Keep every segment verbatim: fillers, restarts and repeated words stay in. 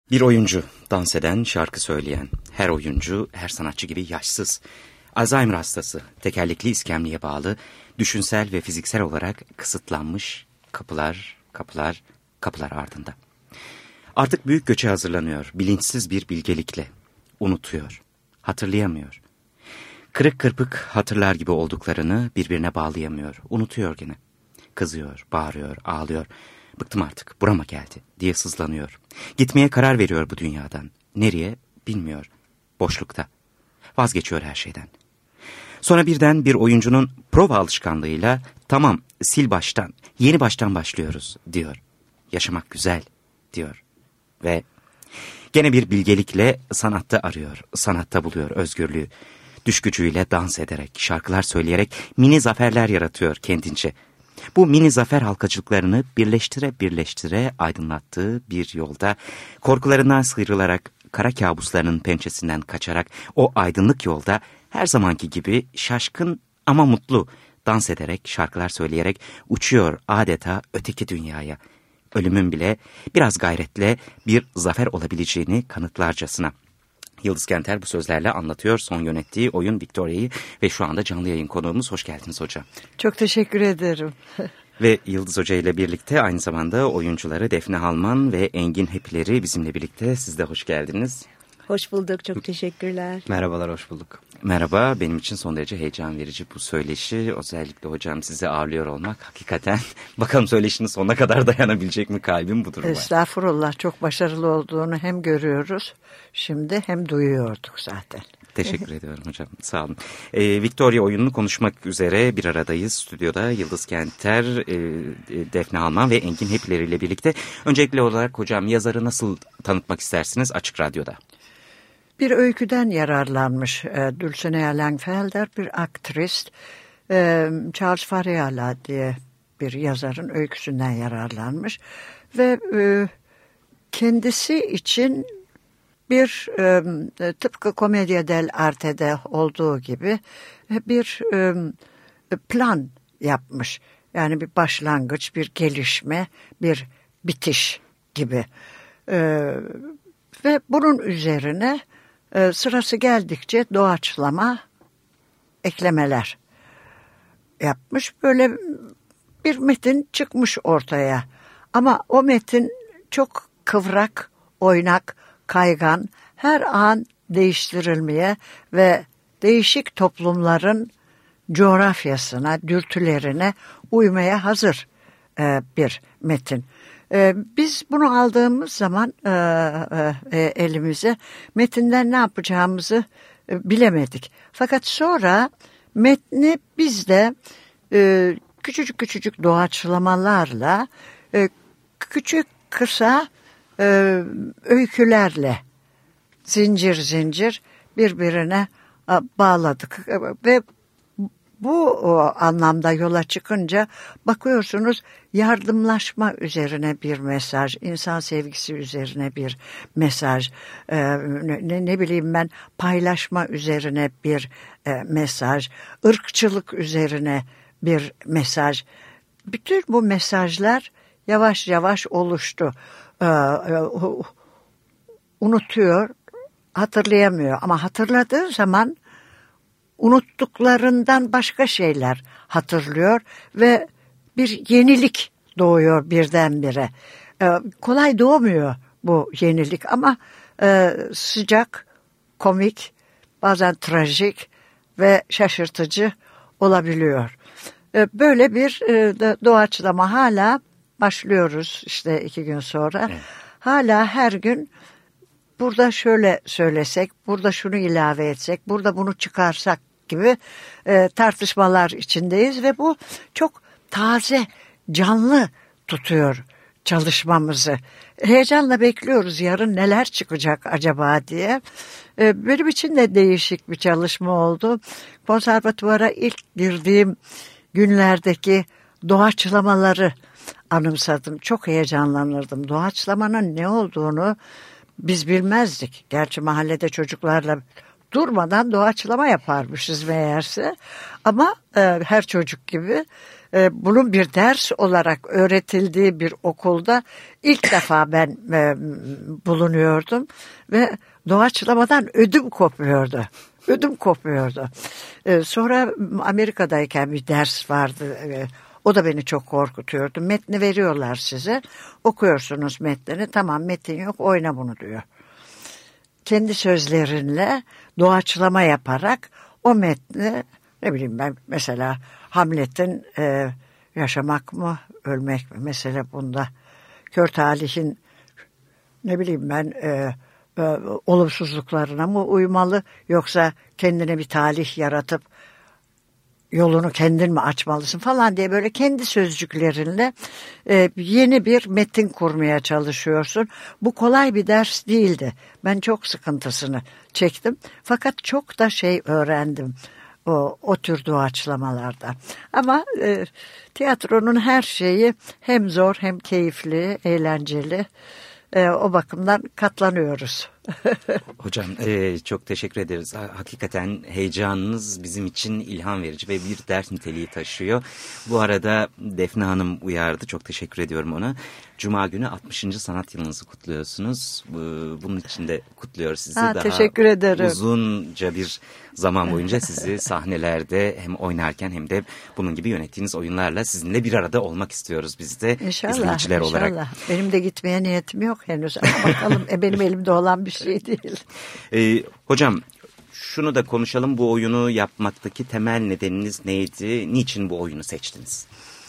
Bir oyuncu, dans eden, şarkı söyleyen, her oyuncu, her sanatçı gibi yaşsız. Alzheimer hastası, tekerlekli iskemleye bağlı, düşünsel ve fiziksel olarak kısıtlanmış, kapılar, kapılar, kapılar ardında. Artık büyük göçe hazırlanıyor, bilinçsiz bir bilgelikle. Unutuyor, hatırlayamıyor. Kırık kırpık hatırlar gibi olduklarını birbirine bağlayamıyor, unutuyor gene. Kızıyor, bağırıyor, ağlıyor. Bıktım artık, burama geldi diye sızlanıyor. Gitmeye karar veriyor bu dünyadan. Nereye? Bilmiyor. Boşlukta. Vazgeçiyor her şeyden. Sonra birden bir oyuncunun prova alışkanlığıyla tamam sil baştan, yeni baştan başlıyoruz diyor. Yaşamak güzel diyor. Ve gene bir bilgelikle sanatta arıyor, sanatta buluyor özgürlüğü. Düş gücüyle dans ederek, şarkılar söyleyerek mini zaferler yaratıyor kendince. Bu mini zafer halkacılıklarını birleştire birleştire aydınlattığı bir yolda, korkularından sıyrılarak, kara kabuslarının pençesinden kaçarak o aydınlık yolda her zamanki gibi şaşkın ama mutlu dans ederek, şarkılar söyleyerek uçuyor adeta öteki dünyaya. Ölümün bile biraz gayretle bir zafer olabileceğini kanıtlarcasına. Yıldız Kenter bu sözlerle anlatıyor son yönettiği oyun Victoria'yı ve şu anda canlı yayın konuğumuz. Hoş geldiniz hocam. Çok teşekkür ederim. Ve Yıldız Hoca ile birlikte aynı zamanda oyuncuları Defne Halman ve Engin Hepileri bizimle birlikte. Siz de hoş geldiniz. Hoş bulduk, çok teşekkürler. Merhabalar, hoş bulduk. Merhaba, benim için son derece heyecan verici bu söyleşi. Özellikle hocam sizi ağırlıyor olmak hakikaten. Bakalım söyleşinin sonuna kadar dayanabilecek mi kalbim bu duruma? Estağfurullah, çok başarılı olduğunu hem görüyoruz şimdi hem duyuyorduk zaten. Teşekkür ediyorum hocam, sağ olun. Ee, Victoria oyununu konuşmak üzere bir aradayız. Stüdyoda Yıldız Kenter, e, Defne Halman ve Engin Hepileri ile birlikte. Öncelikli olarak hocam yazarı nasıl tanıtmak istersiniz Açık Radyo'da? Bir öyküden yararlanmış e, Dulcinea Langfelder, bir aktris, e, Charles Fariala diye bir yazarın öyküsünden yararlanmış. Ve e, kendisi için bir e, tıpkı Commedia dell'arte'de olduğu gibi bir e, plan yapmış. Yani bir başlangıç, bir gelişme, bir bitiş gibi. E, ve bunun üzerine e, sırası geldikçe doğaçlama eklemeler yapmış. Böyle bir metin çıkmış ortaya. Ama o metin çok kıvrak, oynak, kaygan, her an değiştirilmeye ve değişik toplumların coğrafyasına, dürtülerine uymaya hazır e, bir metin. E, biz bunu aldığımız zaman e, e, elimize metinden ne yapacağımızı e, bilemedik. Fakat sonra metni biz de e, küçücük küçücük doğaçlamalarla, e, küçük kısa e, öykülerle zincir zincir birbirine e, bağladık. E, ve bu o, anlamda yola çıkınca bakıyorsunuz yardımlaşma üzerine bir mesaj, insan sevgisi üzerine bir mesaj, e, ne, ne bileyim ben paylaşma üzerine bir e, mesaj, ırkçılık üzerine bir mesaj. Bütün bu mesajlar yavaş yavaş oluştu. E, e, unutuyor, hatırlayamıyor ama hatırladığı zaman unuttuklarından başka şeyler hatırlıyor ve bir yenilik doğuyor birdenbire. Ee, kolay doğmuyor bu yenilik ama e, sıcak, komik, bazen trajik ve şaşırtıcı olabiliyor. Ee, böyle bir e, doğaçlama hala başlıyoruz işte iki gün sonra. Evet. Hala her gün burada şöyle söylesek, burada şunu ilave etsek, burada bunu çıkarsak gibi e, tartışmalar içindeyiz ve bu çok taze, canlı tutuyor çalışmamızı. Heyecanla bekliyoruz yarın neler çıkacak acaba diye. E, benim için de değişik bir çalışma oldu. Konservatuvara ilk girdiğim günlerdeki doğaçlamaları anımsadım. Çok heyecanlanırdım. Doğaçlamanın ne olduğunu biz bilmezdik. Gerçi mahallede çocuklarla durmadan doğaçlama yaparmışız meğerse. Ama e, her çocuk gibi e, bunun bir ders olarak öğretildiği bir okulda ilk defa ben e, bulunuyordum ve doğaçlamadan ödüm kopuyordu. Ödüm kopuyordu. E, sonra Amerika'dayken bir ders vardı. E, o da beni çok korkutuyordu. Metni veriyorlar size. Okuyorsunuz metnini. Tamam, metin yok, oyna bunu diyor. Kendi sözlerinle doğaçlama yaparak o metni, ne bileyim ben, mesela Hamlet'in e, yaşamak mı ölmek mi mesela, bunda kör talihin ne bileyim ben e, e, olumsuzluklarına mı uymalı, yoksa kendine bir talih yaratıp yolunu kendin mi açmalısın falan diye böyle kendi sözcüklerinle e, yeni bir metin kurmaya çalışıyorsun. Bu kolay bir ders değildi. Ben çok sıkıntısını çektim. Fakat çok da şey öğrendim o, o tür doğaçlamalarda. Ama e, tiyatronun her şeyi hem zor hem keyifli, eğlenceli. E, o bakımdan katlanıyoruz. Hocam e, çok teşekkür ederiz. Hakikaten heyecanınız bizim için ilham verici ve bir ders niteliği taşıyor. Bu arada Defne Hanım uyardı. Çok teşekkür ediyorum ona. Cuma günü altmışıncı sanat yılınızı kutluyorsunuz. Bunun için de kutluyor sizi. Ha, Daha teşekkür ederim. Uzunca bir zaman boyunca sizi sahnelerde hem oynarken hem de bunun gibi yönettiğiniz oyunlarla sizinle bir arada olmak istiyoruz biz de. İnşallah, izleyiciler inşallah. olarak. Benim de gitmeye niyetim yok henüz. Ama bakalım, e, benim elimde olan bir şey değil. Ee, hocam şunu da konuşalım. Bu oyunu yapmaktaki temel nedeniniz neydi? Niçin bu oyunu seçtiniz?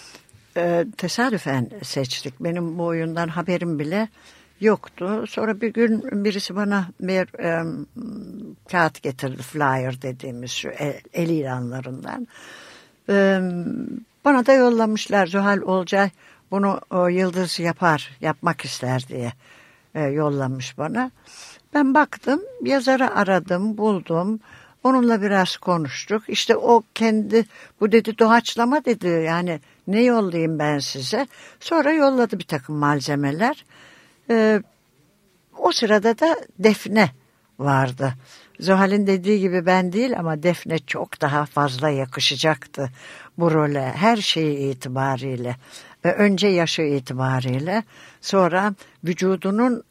Ee, tesadüfen seçtik. Benim bu oyundan haberim bile yoktu. Sonra bir gün birisi bana bir e, kağıt getirdi. Flyer dediğimiz şu el, el ilanlarından. E, bana da yollamışlar. Zuhal Olcay bunu o, Yıldız yapar, yapmak ister diye e, yollamış bana. Ben baktım, yazarı aradım, buldum. Onunla biraz konuştuk. İşte o kendi, bu dedi doğaçlama dedi, yani ne yollayayım ben size. Sonra yolladı bir takım malzemeler. Ee, o sırada da Defne vardı. Zuhal'in dediği gibi ben değil ama Defne çok daha fazla yakışacaktı bu role. Her şeyi itibariyle. Ee, önce yaşı itibariyle, sonra vücudunun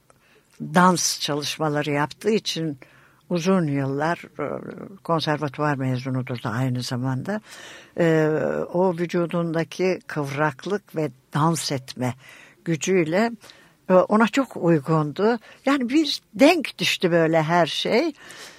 dans çalışmaları yaptığı için uzun yıllar konservatuvar mezunudur da aynı zamanda. Ee, o vücudundaki kıvraklık ve dans etme gücüyle e, ona çok uygundu. Yani bir denk düştü böyle her şey.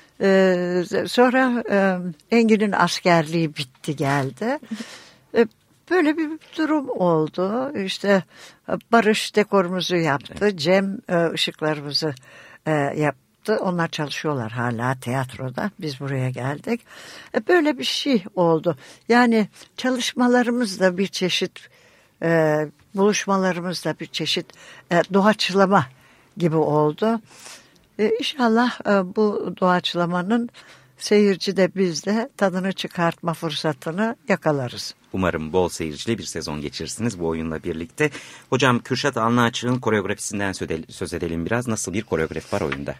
Ee, sonra e, Engin'in askerliği bitti geldi. E, böyle bir durum oldu. İşte Barış dekorumuzu yaptı. Cem e, ışıklarımızı e, yaptı. Onlar çalışıyorlar hala tiyatroda. Biz buraya geldik. E, böyle bir şey oldu. Yani çalışmalarımız da bir çeşit, e, buluşmalarımız da bir çeşit e, doğaçlama gibi oldu. E, İnşallah e, bu doğaçlamanın seyirci de biz de tadını çıkartma fırsatını yakalarız. Umarım bol seyircili bir sezon geçirirsiniz bu oyunla birlikte. Hocam Kürşat Alnaçık'ın koreografisinden söz edelim biraz. Nasıl bir koreografi var oyunda?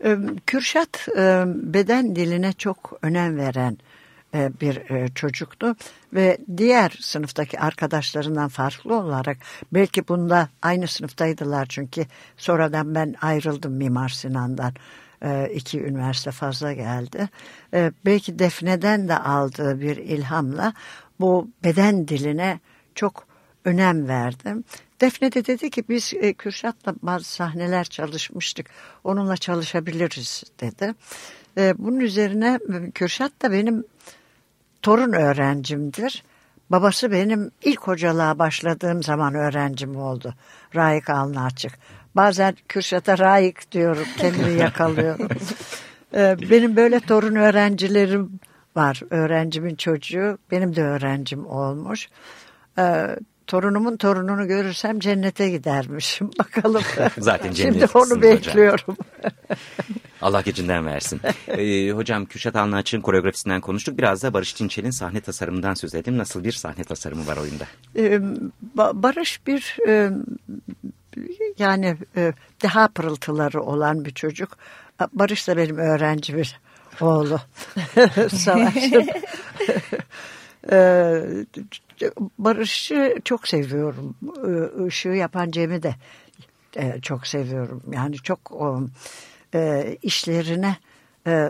Kürşat beden diline çok önem veren bir çocuktu ve diğer sınıftaki arkadaşlarından farklı olarak, belki bunda aynı sınıftaydılar çünkü sonradan ben ayrıldım Mimar Sinan'dan. İki üniversite fazla geldi. Belki Defne'den de aldığı bir ilhamla bu beden diline çok önem verdim. Defne de dedi ki biz Kürşat'la bazı sahneler çalışmıştık. Onunla çalışabiliriz dedi. Bunun üzerine Kürşat da benim torun öğrencimdir. Babası benim ilk hocalığa başladığım zaman öğrencim oldu. Raik Alnaçık. Bazen Kürşat'a Raik diyorum, kendimi yakalıyorum. Benim böyle torun öğrencilerim var. Öğrencimin çocuğu benim de öğrencim olmuş. Torunumun torununu görürsem cennete gidermişim. Bakalım. Zaten şimdi onu bekliyorum. Allah gecinden versin. ee, hocam Kürşat Alnaçık'ın koreografisinden konuştuk. Biraz da Barış Çinçel'in sahne tasarımından söz edelim. Nasıl bir sahne tasarımı var oyunda? Ee, Barış bir e, yani e, daha pırıltıları olan bir çocuk. Barış da benim öğrencimin oğlu. Savaş'ın. Ee, Barış'ı çok seviyorum. Işığı yapan Cem'i de e, çok seviyorum. Yani çok o, e, işlerine e,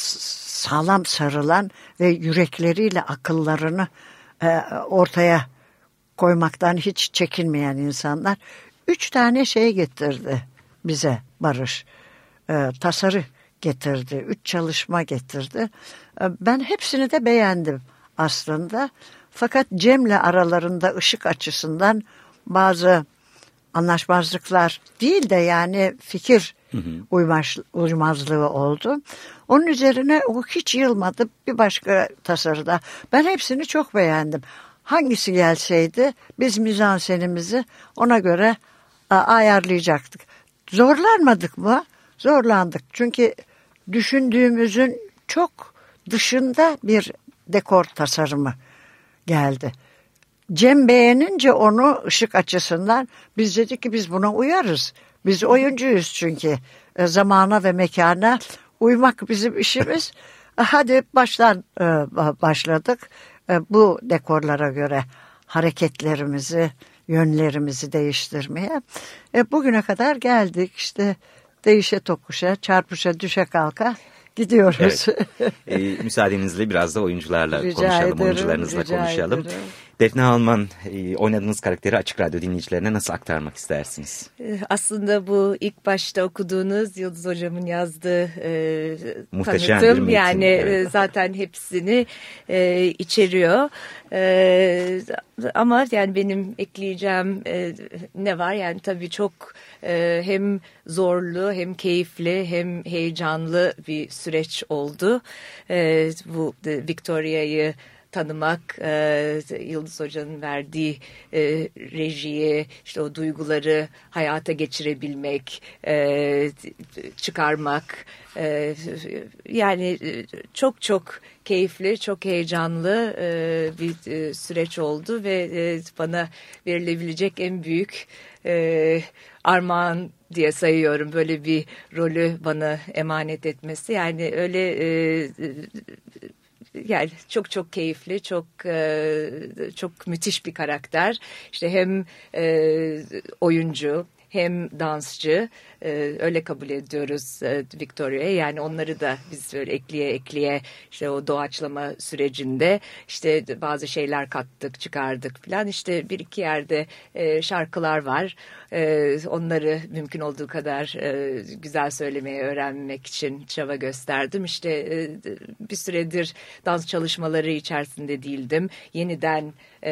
sağlam sarılan ve yürekleriyle akıllarını e, ortaya koymaktan hiç çekinmeyen insanlar. Üç tane şey getirdi bize Barış. E, tasarı getirdi. Üç çalışma getirdi. E, ben hepsini de beğendim aslında. Fakat Cem'le aralarında ışık açısından bazı anlaşmazlıklar değil de yani fikir hı hı. Uymaz, uymazlığı oldu. Onun üzerine o hiç yılmadı bir başka tasarıda. Ben hepsini çok beğendim. Hangisi gelseydi biz mizansenimizi ona göre a, ayarlayacaktık. Zorlanmadık mı? Zorlandık. Çünkü düşündüğümüzün çok dışında bir dekor tasarımı geldi. Cem beğenince onu ışık açısından biz dedik ki biz buna uyarız. Biz oyuncuyuz çünkü. E, zamana ve mekana uymak bizim işimiz. Hadi baştan e, başladık. E, bu dekorlara göre hareketlerimizi, yönlerimizi değiştirmeye. E, bugüne kadar geldik işte değişe tokuşa, çarpışa, düşe kalka gidiyoruz. Evet. e, müsaadenizle biraz da oyuncularla rica konuşalım, ederim, oyuncularınızla konuşalım. Ederim. Defne Alman, e, oynadığınız karakteri Açık Radyo dinleyicilerine nasıl aktarmak istersiniz? Aslında bu ilk başta okuduğunuz Yıldız Hocam'ın yazdığı e, muhteşem tanıtım, bir metin. Yani evet. zaten hepsini e, içeriyor. E, ama yani benim ekleyeceğim e, ne var? Yani tabii çok e, hem zorlu, hem keyifli, hem heyecanlı bir süreç oldu. E, bu Victoria'yı tanımak, e, Yıldız Hoca'nın verdiği e, rejiyi, işte o duyguları hayata geçirebilmek, e, çıkarmak, e, yani çok çok keyifli, çok heyecanlı e, bir e, süreç oldu ve e, bana verilebilecek en büyük e, armağan diye sayıyorum böyle bir rolü bana emanet etmesi. Yani öyle e, yani çok çok keyifli, çok çok müthiş bir karakter. İşte hem oyuncu hem dansçı, öyle kabul ediyoruz Victoria'ya. Yani onları da biz böyle ekleye ekleye işte o doğaçlama sürecinde işte bazı şeyler kattık, çıkardık falan. İşte bir iki yerde şarkılar var. Onları mümkün olduğu kadar güzel söylemeyi öğrenmek için çaba gösterdim. İşte bir süredir dans çalışmaları içerisinde değildim. Yeniden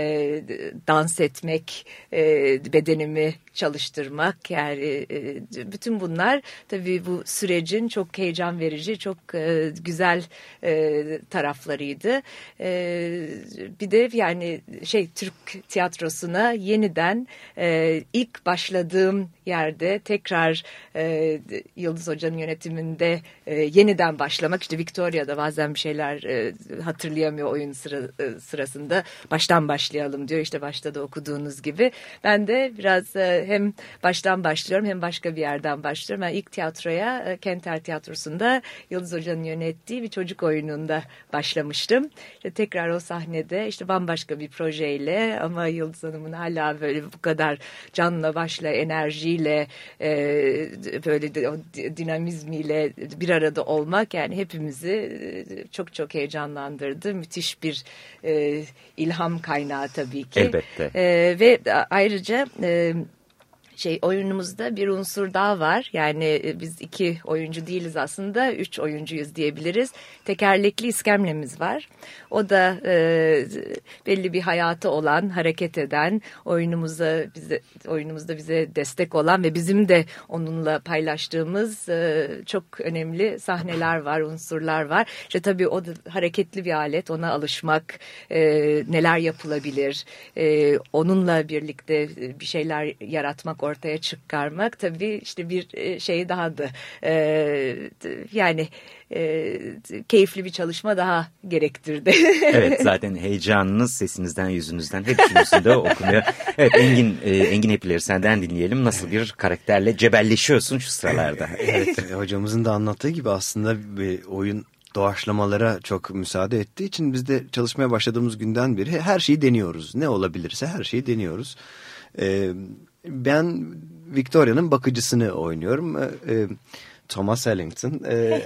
dans etmek, bedenimi çalıştırmak, yani bütün bunlar tabii bu sürecin çok heyecan verici, çok e, güzel e, taraflarıydı. E, bir de yani şey Türk tiyatrosuna yeniden e, ilk başladığım yerde tekrar e, Yıldız Hoca'nın yönetiminde e, yeniden başlamak. İşte Victoria'da bazen bir şeyler e, hatırlayamıyor oyun sıra, e, sırasında. Baştan başlayalım diyor. İşte başta da okuduğunuz gibi. Ben de biraz e, hem baştan başlıyorum hem başka bir yerden başlıyorum. Ben ilk tiyatroya e, Kenter Tiyatrosu'nda Yıldız Hoca'nın yönettiği bir çocuk oyununda başlamıştım. İşte tekrar o sahnede işte bambaşka bir projeyle ama Yıldız Hanım'ın hala böyle bu kadar canla başla enerjiyle e, böyle de, o dinamizmiyle bir arada olmak yani hepimizi e, çok çok heyecanlandırdı. Müthiş bir e, ilham kaynağı tabii ki. Elbette. E, ve ayrıca e, şey oyunumuzda bir unsur daha var. Yani biz iki oyuncu değiliz aslında. Üç oyuncuyuz diyebiliriz. Tekerlekli iskemlemiz var. O da e, belli bir hayatı olan, hareket eden, oyunumuza bize oyunumuzda bize destek olan ve bizim de onunla paylaştığımız e, çok önemli sahneler var, unsurlar var. İşte tabii o da hareketli bir alet. Ona alışmak, e, neler yapılabilir, e, onunla birlikte bir şeyler yaratmak, ortaya çıkarmak tabii işte bir şey dahadı. Ee, yani e, keyifli bir çalışma daha gerektirdi. Evet, zaten heyecanınız sesinizden, yüzünüzden, hepsi de okunuyor. Evet, Engin e, Engin Hepileri senden dinleyelim. Nasıl bir karakterle cebelleşiyorsun şu sıralarda? Evet, hocamızın da anlattığı gibi aslında bir oyun doğaçlamalara çok müsaade ettiği için biz de çalışmaya başladığımız günden beri her şeyi deniyoruz. Ne olabilirse her şeyi deniyoruz. E, ben Victoria'nın bakıcısını oynuyorum. E, Thomas Ellington. E,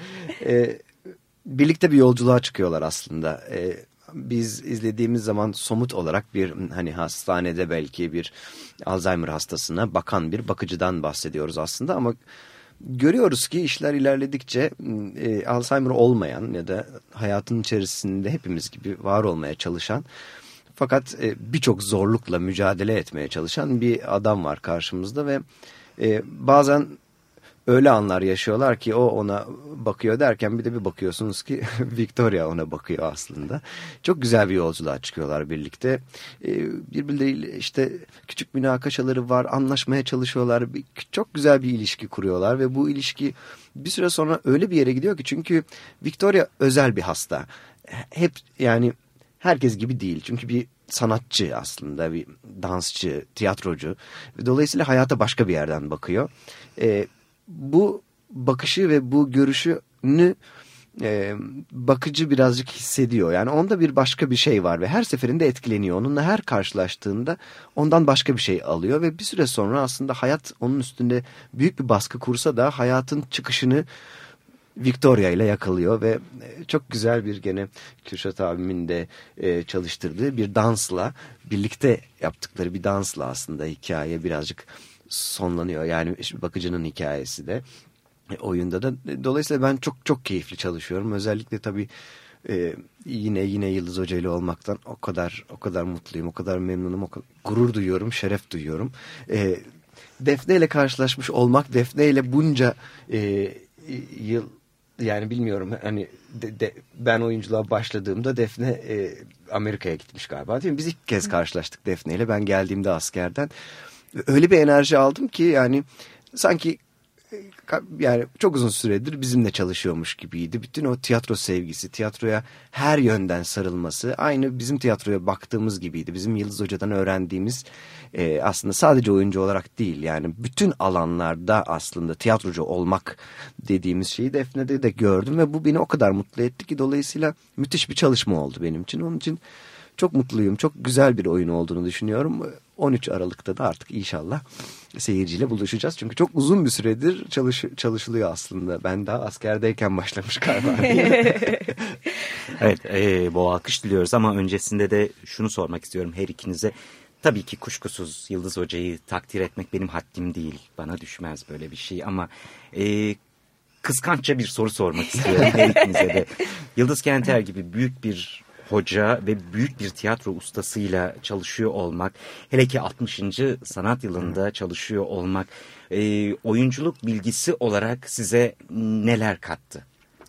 e, birlikte bir yolculuğa çıkıyorlar aslında. E, biz izlediğimiz zaman somut olarak bir hani hastanede belki bir Alzheimer hastasına bakan bir bakıcıdan bahsediyoruz aslında ama görüyoruz ki işler ilerledikçe e, Alzheimer olmayan ya da hayatın içerisinde hepimiz gibi var olmaya çalışan fakat e, birçok zorlukla mücadele etmeye çalışan bir adam var karşımızda ve e, bazen öyle anlar yaşıyorlar ki o ona bakıyor derken bir de bir bakıyorsunuz ki Victoria ona bakıyor aslında. Çok güzel bir yolculuğa çıkıyorlar birlikte. Ee, birbirleriyle işte küçük münakaşaları var, anlaşmaya çalışıyorlar. Bir, çok güzel bir ilişki kuruyorlar ve bu ilişki bir süre sonra öyle bir yere gidiyor ki çünkü Victoria özel bir hasta. Hep yani herkes gibi değil çünkü bir sanatçı aslında, bir dansçı, tiyatrocu ve dolayısıyla hayata başka bir yerden bakıyor. Ee, Bu bakışı ve bu görüşünü e, bakıcı birazcık hissediyor. Yani onda bir başka bir şey var ve her seferinde etkileniyor. Onunla her karşılaştığında ondan başka bir şey alıyor ve bir süre sonra aslında hayat onun üstünde büyük bir baskı kursa da hayatın çıkışını Victoria ile yakalıyor ve çok güzel bir gene Kürşat abimin de e, çalıştırdığı bir dansla birlikte yaptıkları bir dansla aslında hikaye birazcık sonlanıyor. Yani bakıcının hikayesi de e, oyunda da. Dolayısıyla ben çok çok keyifli çalışıyorum. Özellikle tabii e, yine yine Yıldız Hoca ile olmaktan o kadar o kadar mutluyum, o kadar memnunum, o kadar gurur duyuyorum, şeref duyuyorum. E, Defne ile karşılaşmış olmak, Defne ile bunca e, yıl yani bilmiyorum hani de, de, ben oyunculuğa başladığımda Defne e, Amerika'ya gitmiş galiba değil mi? Biz ilk kez karşılaştık Defne ile. Ben geldiğimde askerden. Öyle bir enerji aldım ki yani sanki yani çok uzun süredir bizimle çalışıyormuş gibiydi. Bütün o tiyatro sevgisi, tiyatroya her yönden sarılması aynı bizim tiyatroya baktığımız gibiydi. Bizim Yıldız Hoca'dan öğrendiğimiz e, aslında sadece oyuncu olarak değil yani bütün alanlarda aslında tiyatrocu olmak dediğimiz şeyi Defne'de de gördüm ve bu beni o kadar mutlu etti ki dolayısıyla müthiş bir çalışma oldu benim için. Onun için çok mutluyum. Çok güzel bir oyun olduğunu düşünüyorum. on üç Aralık'ta da artık inşallah seyirciyle buluşacağız. Çünkü çok uzun bir süredir çalış, çalışılıyor aslında. Ben daha askerdeyken başlamış galiba. Evet, e, bol alkış diliyoruz ama öncesinde de şunu sormak istiyorum her ikinize. Tabii ki kuşkusuz Yıldız Hoca'yı takdir etmek benim haddim değil. Bana düşmez böyle bir şey ama e, kıskançça bir soru sormak istiyorum her ikinize de. Yıldız Kenter gibi büyük bir hoca ve büyük bir tiyatro ustasıyla çalışıyor olmak, hele ki altmışıncı sanat yılında çalışıyor olmak, e, oyunculuk bilgisi olarak size neler kattı?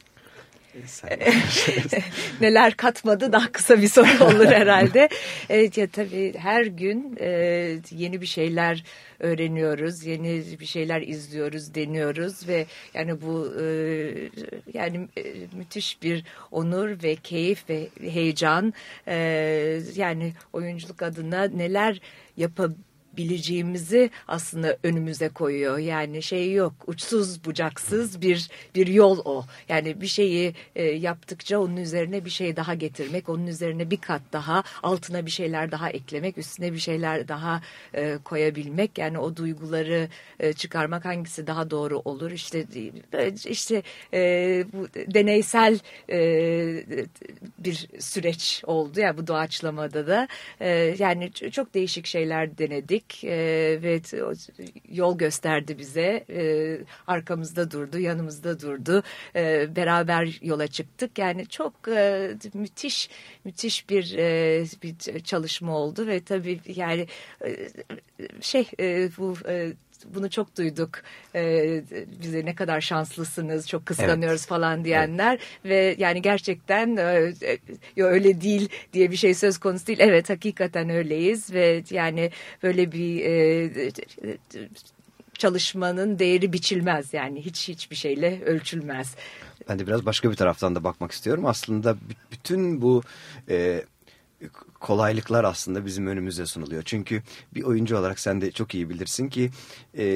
Neler katmadı daha kısa bir soru olur herhalde. Evet ya tabii her gün e, yeni bir şeyler öğreniyoruz, yeni bir şeyler izliyoruz, deniyoruz ve yani bu e, yani e, müthiş bir onur ve keyif ve heyecan. E, yani oyunculuk adına neler yapabiliriz bileceğimizi aslında önümüze koyuyor. Yani şey yok, uçsuz bucaksız bir bir yol o. Yani bir şeyi e, yaptıkça onun üzerine bir şey daha getirmek, onun üzerine bir kat daha, altına bir şeyler daha eklemek, üstüne bir şeyler daha e, koyabilmek. Yani o duyguları e, çıkarmak hangisi daha doğru olur? İşte işte e, bu deneysel e, bir süreç oldu ya yani bu doğaçlamada da. E, yani çok değişik şeyler denedik. E, ve yol gösterdi bize, e, arkamızda durdu, yanımızda durdu, e, beraber yola çıktık. Yani çok e, müthiş, müthiş bir, e, bir çalışma oldu ve tabii yani e, şey e, bu e, bunu çok duyduk. Ee, bize ne kadar şanslısınız, çok kıskanıyoruz evet. falan diyenler evet. Ve yani gerçekten e, e, öyle değil diye bir şey söz konusu değil. Evet hakikaten öyleyiz ve yani böyle bir e, çalışmanın değeri biçilmez yani hiç hiçbir şeyle ölçülmez. Ben de biraz başka bir taraftan da bakmak istiyorum. Aslında bütün bu e, kolaylıklar aslında bizim önümüze sunuluyor. Çünkü bir oyuncu olarak sen de çok iyi bilirsin ki e,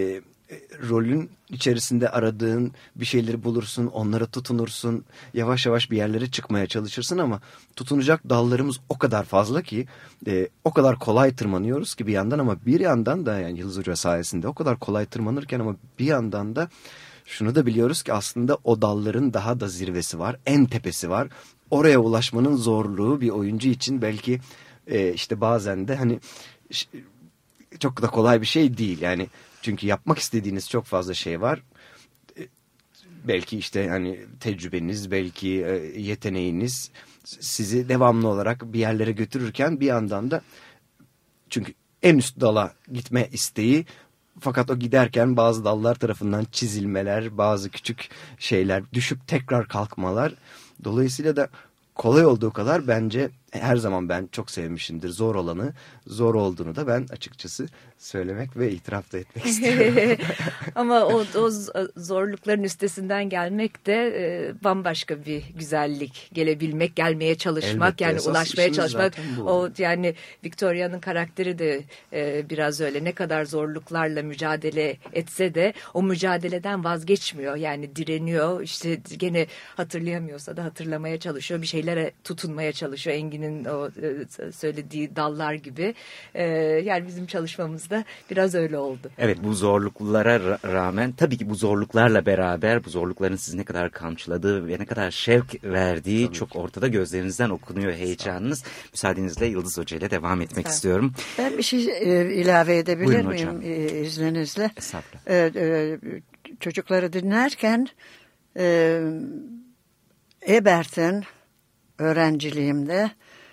rolün içerisinde aradığın bir şeyleri bulursun, onlara tutunursun, yavaş yavaş bir yerlere çıkmaya çalışırsın ama tutunacak dallarımız o kadar fazla ki e, o kadar kolay tırmanıyoruz ki bir yandan, ama bir yandan da yani Yıldız Hoca sayesinde o kadar kolay tırmanırken ama bir yandan da şunu da biliyoruz ki aslında o dalların daha da zirvesi var, en tepesi var. Oraya ulaşmanın zorluğu bir oyuncu için belki e, işte bazen de hani çok da kolay bir şey değil yani. Çünkü yapmak istediğiniz çok fazla şey var. Belki işte hani tecrübeniz, belki yeteneğiniz sizi devamlı olarak bir yerlere götürürken bir yandan da çünkü en üst dala gitme isteği, fakat o giderken bazı dallar tarafından çizilmeler, bazı küçük şeyler düşüp tekrar kalkmalar. Dolayısıyla da kolay olduğu kadar bence her zaman ben çok sevmişimdir zor olanı. Zor olduğunu da ben açıkçası söylemek ve itiraf da etmek istiyorum. Ama o, o zorlukların üstesinden gelmek de e, bambaşka bir güzellik. Gelebilmek, gelmeye çalışmak, elbette, yani ulaşmaya çalışmak. O yani Victoria'nın karakteri de e, biraz öyle. Ne kadar zorluklarla mücadele etse de o mücadeleden vazgeçmiyor. Yani direniyor. İşte gene hatırlayamıyorsa da hatırlamaya çalışıyor. Bir şeylere tutunmaya çalışıyor. Engin'in o e, söylediği dallar gibi. E, yani bizim çalışmamızda biraz öyle oldu. Evet, bu zorluklara rağmen tabii ki bu zorluklarla beraber bu zorlukların sizi ne kadar kamçıladığı ve ne kadar şevk verdiği tabii çok ki ortada, gözlerinizden okunuyor heyecanınız. Müsaadenizle Yıldız Hoca ile devam etmek Sen. istiyorum. Ben bir şey e, ilave edebilir Buyurun miyim hocam. E, izninizle? Estağfurullah. E, e, çocukları dinlerken e, Ebert'in öğrenciliğimde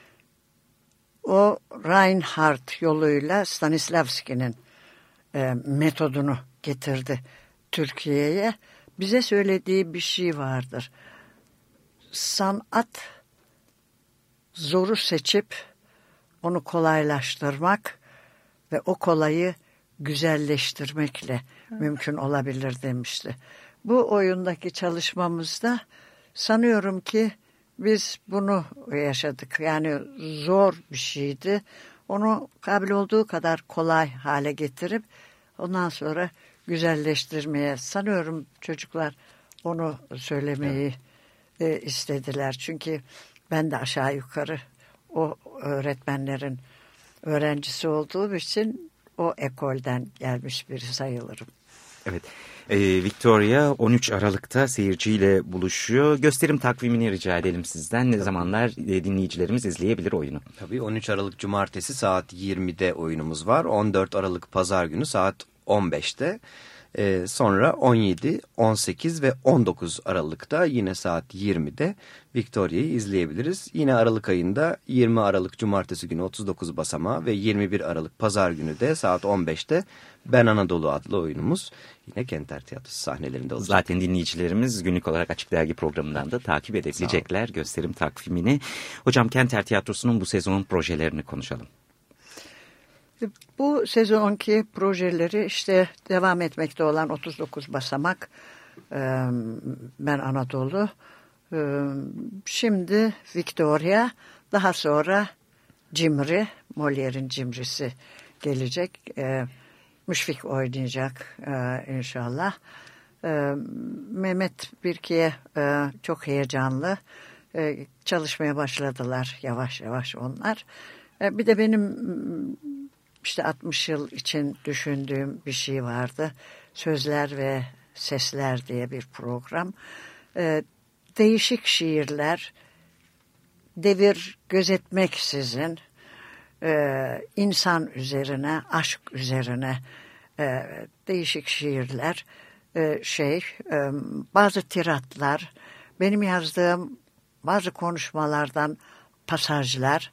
o Reinhardt yoluyla Stanislavski'nin e, metodunu getirdi Türkiye'ye. Bize söylediği bir şey vardır. Sanat zoru seçip onu kolaylaştırmak ve o kolayı güzelleştirmekle Hı. mümkün olabilir demişti. Bu oyundaki çalışmamızda sanıyorum ki biz bunu yaşadık. Yani zor bir şeydi. Onu kabil olduğu kadar kolay hale getirip ondan sonra güzelleştirmeye, sanıyorum çocuklar onu söylemeyi evet. e, istediler. Çünkü ben de aşağı yukarı o öğretmenlerin öğrencisi olduğum için o ekolden gelmiş biri sayılırım. Evet. Ee, Victoria on üç Aralık'ta seyirciyle buluşuyor. Gösterim takvimini rica edelim sizden. Ne Tabii. zamanlar dinleyicilerimiz izleyebilir oyunu? Tabii on üç Aralık Cumartesi saat yirmide oyunumuz var. on dört Aralık Pazar günü saat on beşte. Ee, sonra on yedi, on sekiz ve on dokuz Aralık'ta yine saat yirmide Victoria'yı izleyebiliriz. Yine Aralık ayında yirmi Aralık Cumartesi günü otuz dokuz basamağı ve yirmi bir Aralık Pazar günü de saat on beşte Ben Anadolu adlı oyunumuz yine Kenter Tiyatrosu sahnelerinde olacak. Zaten dinleyicilerimiz günlük olarak Açık Dergi programından da takip edebilecekler gösterim takvimini. Hocam, Kenter Tiyatrosu'nun bu sezon projelerini konuşalım. Bu sezonki projeleri işte devam etmekte olan otuz dokuz basamak, Ben Anadolu, şimdi Victoria, daha sonra Cimri, Molière'in Cimrisi gelecek. Müşfik oynayacak inşallah. Mehmet Birki'ye çok heyecanlı. Çalışmaya başladılar yavaş yavaş onlar. Bir de benim işte altmış yıl için düşündüğüm bir şey vardı. Sözler ve Sesler diye bir program. Değişik şiirler, devir gözetmeksizin insan üzerine, aşk üzerine değişik şiirler, şey, bazı tiratlar, benim yazdığım bazı konuşmalardan pasajlar,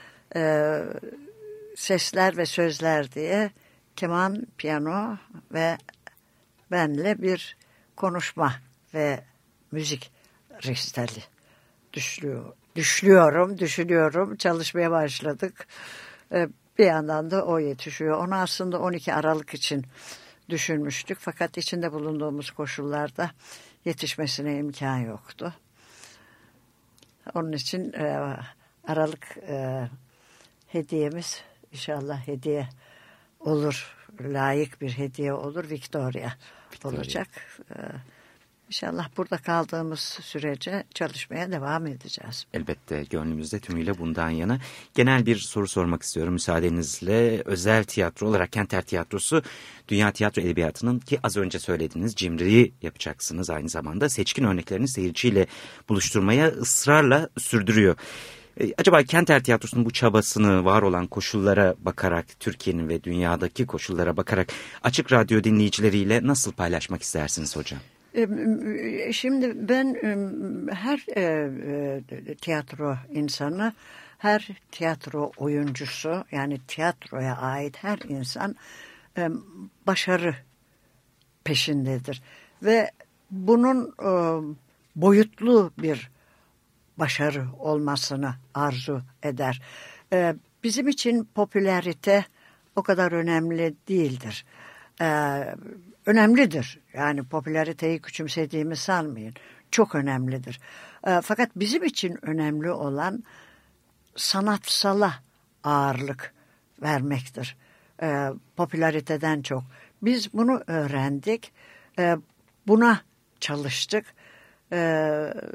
Sesler ve Sözler diye keman, piyano ve benle bir konuşma ve müzik resitali düşlüyor. Düşlüyorum, düşünüyorum, çalışmaya başladık. Bir yandan da o yetişiyor. Onu aslında on iki Aralık için düşünmüştük. Fakat içinde bulunduğumuz koşullarda yetişmesine imkan yoktu. Onun için Aralık hediyemiz İnşallah hediye olur layık bir hediye olur. Victoria, Victoria. olacak. Ee, İnşallah burada kaldığımız sürece çalışmaya devam edeceğiz. Elbette gönlümüzde tümüyle bundan yana. Genel bir soru sormak istiyorum müsaadenizle. Özel tiyatro olarak Kenter Tiyatrosu dünya tiyatro edebiyatının, ki az önce söylediğiniz cimriyi yapacaksınız, aynı zamanda seçkin örneklerini seyirciyle buluşturmaya ısrarla sürdürüyor. Ee, acaba Kenter Tiyatrosu'nun bu çabasını var olan koşullara bakarak, Türkiye'nin ve dünyadaki koşullara bakarak Açık Radyo dinleyicileriyle nasıl paylaşmak istersiniz hocam? Şimdi ben her tiyatro insanı, her tiyatro oyuncusu, yani tiyatroya ait her insan başarı peşindedir. Ve bunun boyutlu bir başarı olmasını arzu eder. Bizim için popülarite o kadar önemli değildir. Önemlidir. Yani popülariteyi küçümsediğimi sanmayın. Çok önemlidir. E, fakat bizim için önemli olan sanatsala ağırlık vermektir. E, popülariteden çok. Biz bunu öğrendik. E, buna çalıştık. E,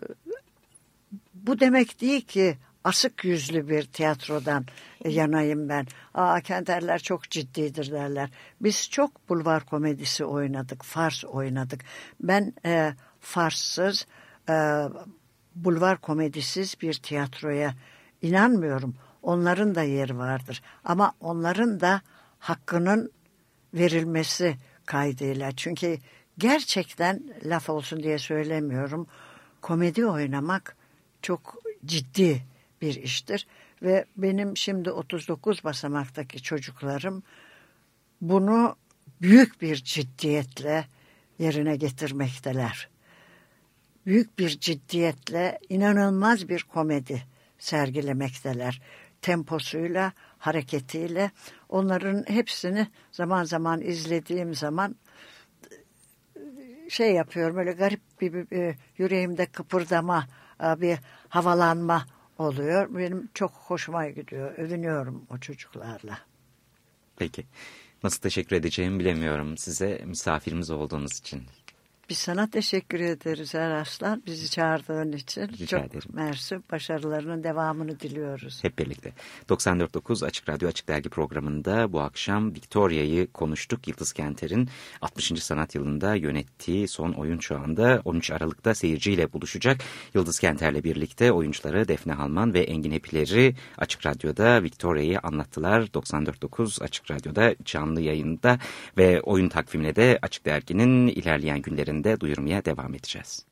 bu demek değil ki asık yüzlü bir tiyatrodan yanayım ben. Aa, Kenterler çok ciddidir derler. Biz çok bulvar komedisi oynadık, fars oynadık. Ben e, farssız, e, bulvar komedisiz bir tiyatroya inanmıyorum. Onların da yeri vardır. Ama onların da hakkının verilmesi kaydıyla. Çünkü gerçekten, laf olsun diye söylemiyorum, komedi oynamak çok ciddi bir iştir ve benim şimdi otuz dokuz basamaktaki çocuklarım bunu büyük bir ciddiyetle yerine getirmekteler. Büyük bir ciddiyetle inanılmaz bir komedi sergilemekteler. Temposuyla, hareketiyle. Onların hepsini zaman zaman izlediğim zaman şey yapıyorum, öyle garip bir, bir, bir yüreğimde kıpırdama, bir havalanma oluyor. Benim çok hoşuma gidiyor. Övünüyorum o çocuklarla. Peki. Nasıl teşekkür edeceğimi bilemiyorum size, misafirimiz olduğunuz için. Biz sana teşekkür ederiz Eraslan. Bizi çağırdığın için. Rica çok ederim. mersi. Başarılarının devamını diliyoruz. Hep birlikte. doksan dört nokta dokuz Açık Radyo Açık Dergi programında bu akşam Victoria'yı konuştuk. Yıldız Kenter'in altmışıncı sanat yılında yönettiği son oyun şu anda on üç Aralık'ta seyirciyle buluşacak. Yıldız Kenter'le birlikte oyuncuları Defne Halman ve Engin Epileri Açık Radyo'da Victoria'yı anlattılar. doksan dört nokta dokuz Açık Radyo'da canlı yayında ve oyun takvimine de Açık Dergi'nin ilerleyen günlerinde duyurmaya devam edeceğiz.